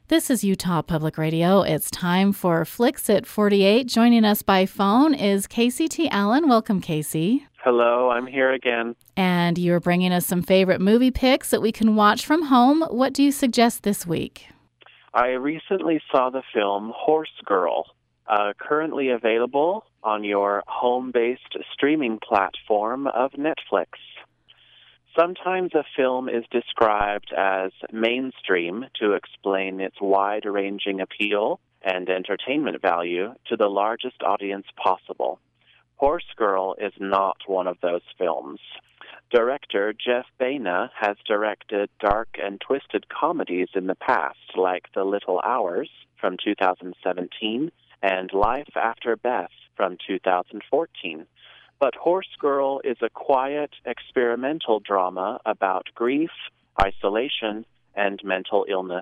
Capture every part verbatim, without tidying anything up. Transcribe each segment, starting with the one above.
This is Utah Public Radio. It's time for Flicks at forty-eight. Joining us by phone is Casey T. Allen. Welcome, Casey. Hello, I'm here again. And you're bringing us some favorite movie picks that we can watch from home. What do you suggest this week? I recently saw the film Horse Girl, uh, currently available on your home-based streaming platform of Netflix. Sometimes a film is described as mainstream to explain its wide-ranging appeal and entertainment value to the largest audience possible. Horse Girl is not one of those films. Director Jeff Baena has directed dark and twisted comedies in the past, like The Little Hours from two thousand seventeen and Life After Beth from two thousand fourteen. But Horse Girl is a quiet, experimental drama about grief, isolation, and mental illness.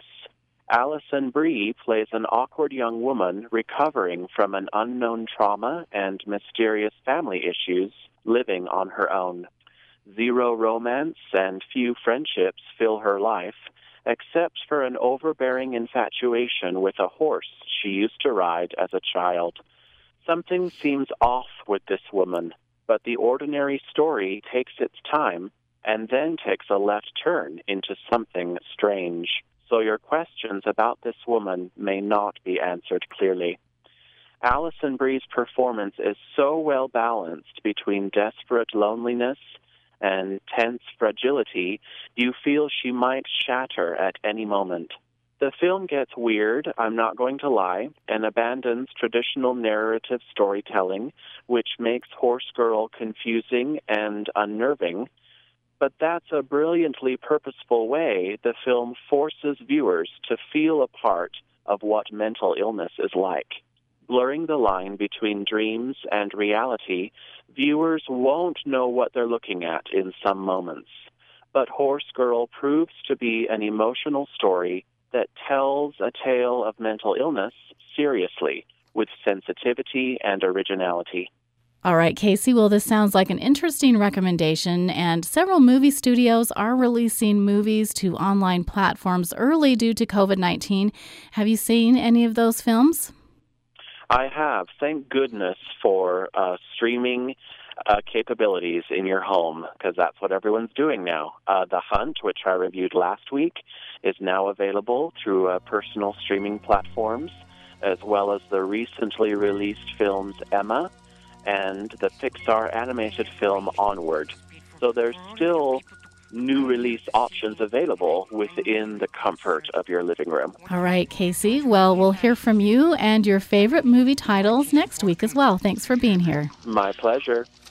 Alison Brie plays an awkward young woman recovering from an unknown trauma and mysterious family issues, living on her own. Zero romance and few friendships fill her life, except for an overbearing infatuation with a horse she used to ride as a child. Something seems off with this woman, but the ordinary story takes its time and then takes a left turn into something strange. So your questions about this woman may not be answered clearly. Alison Brie's performance is so well balanced between desperate loneliness and tense fragility, you feel she might shatter at any moment. The film gets weird, I'm not going to lie, and abandons traditional narrative storytelling, which makes Horse Girl confusing and unnerving. But that's a brilliantly purposeful way the film forces viewers to feel a part of what mental illness is like. Blurring the line between dreams and reality, viewers won't know what they're looking at in some moments. But Horse Girl proves to be an emotional story that tells a tale of mental illness seriously, with sensitivity and originality. All right, Casey, well, this sounds like an interesting recommendation, and several movie studios are releasing movies to online platforms early due to covid nineteen. Have you seen any of those films? I have. Thank goodness for uh, streaming uh, capabilities in your home, because that's what everyone's doing now. Uh, The Hunt, which I reviewed last week, is now available through uh, personal streaming platforms, as well as the recently released films Emma and the Pixar animated film Onward. So there's still new release options available within the comfort of your living room. All right, Casey. Well, we'll hear from you and your favorite movie titles next week as well. Thanks for being here. My pleasure.